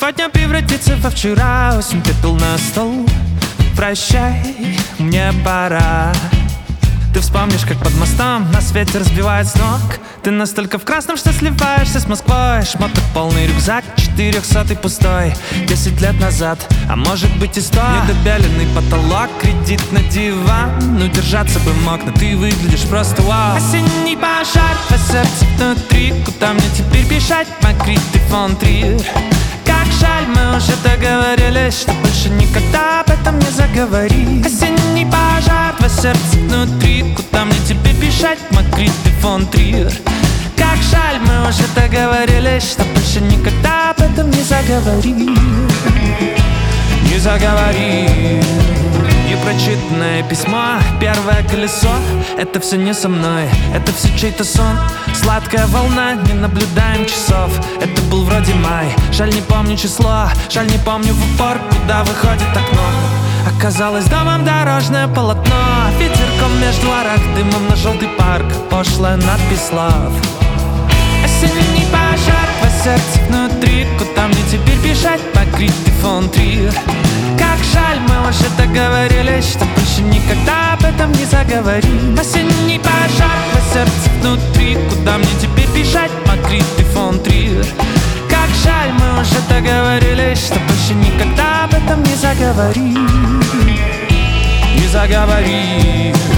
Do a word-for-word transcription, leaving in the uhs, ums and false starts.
сегодня превратится во вчера. Осень пепел на стол. Прощай, мне пора. Ты вспомнишь, как под мостом нас ветер сбивает с ног. Ты настолько в красном, что сливаешься с Москвой. Шмоток полный рюкзак, четырехсотый пустой. Десять лет назад, а может быть и сто. Недобеленный потолок, кредит на диван. Ну держаться бы мог, но ты выглядишь просто вау. Осенний пожар, по сердцу внутри. Куда мне теперь бежать, Макрит и фон Триер? Как жаль, мы уже договорились, что больше никогда об этом не заговорим. Осенний пожар, твое сердце внутри. Куда мне теперь бежать, Макрит и фон Триер? Как жаль, мы уже договорились, что больше никогда об этом не заговорим. Не заговорим. Непрочитанное письмо, первое колесо. Это все не со мной, это все чей-то сон. Сладкая волна, не наблюдаем часов. Это был вроде май, жаль не помню число. Жаль не помню в упор, куда выходит окно. Оказалось домом дорожное полотно. Ветерком между арок, дымом на желтый парк. Пошлая надпись love. Осенний пожар, по сердцу внутри. Куда мне теперь бежать, Макрит и фон Триер? Как жаль, мы уже договорились, что больше никогда об этом не заговорим. Осенний пожар, по сердцу внутри. Куда мне теперь бежать, Макрит и фон Триер? Как жаль, мы уже договорились, что больше никогда об этом не заговорим. Не заговорим.